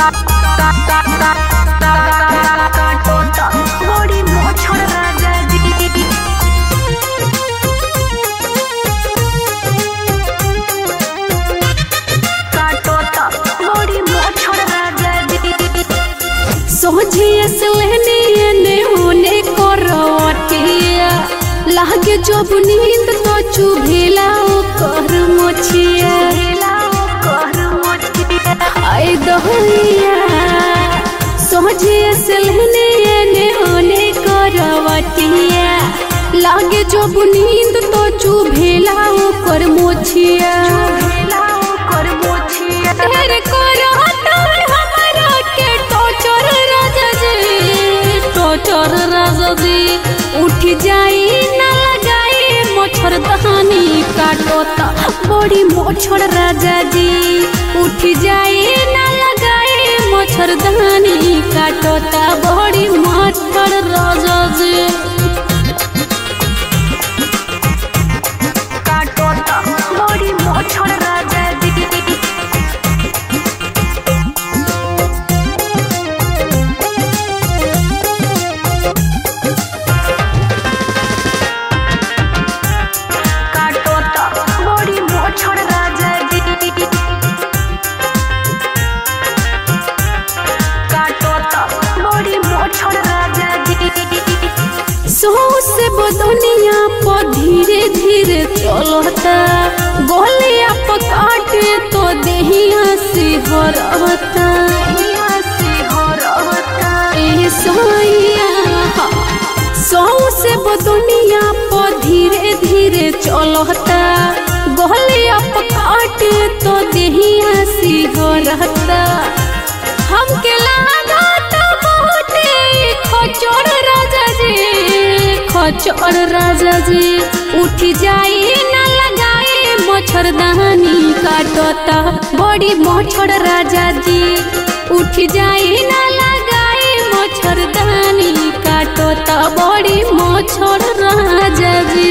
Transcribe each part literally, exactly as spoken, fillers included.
सोझिए से लेने ने होने करवटिया लागे जब नींद तो चुभेला कर मोछिया आई दहिया सोझिए से लेने ने होने करवटिया लागे जब नींद तो चुभेला कर मोछिया तेरे करहता हमरा के टोचर राजा जी टोचर राजा जी उठ जाई ना लगाई मोछर दहानी काटोता बड़ी मोछर राजा जी उठ जाई ना लगाई मोछर दहानी काटोता बड़ी मोछर राजा जी काटोता बड़ी मोछर राजा जी सो से बदनिया पर धीरे धीरे चलता गोलिया पकाटे तो देहिया से हरता सो से बदनिया पर धीरे धीरे चलता गोलिया पकाटे तो देहिया से हरता हमके लागता बहुते खचर राजा जी खचर राजा जी उठ जाई ना लगाई मोछर दहानी काटता बड़ी मोछर राजा जी उठ जाई ना लगाई मोछर दहानी काटता बड़ी मोछर राजा जी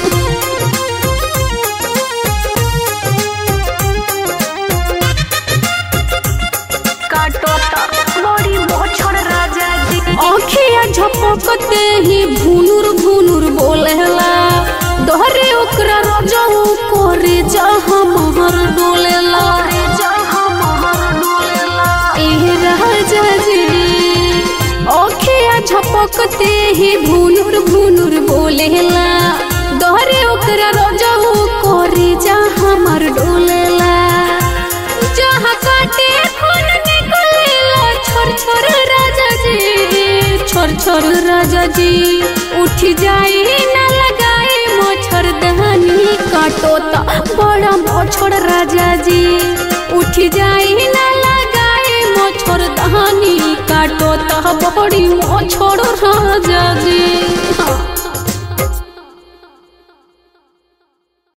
आँखिया झपकते ही भुनुर भुनुर बोलेला दोहरे ओकरा रजऊ करे जहाँ महर डोलेला ए राजा जी आँखिया झपकते ही भुनुर भुनुर बोलेला दोहरे ओकरा रजऊ करे जहाँ महर डोलेला जहाँ काटे खून निकलेला छोर छोर राजा जी छोर छोर राजा जी उठ जाई ना लगाई मोछर दहानी काटोता बड़ा मोछर राजा जी उठ जाई ना लगाई मोछर दहानी काटोता बड़ी मोछर राजा जी।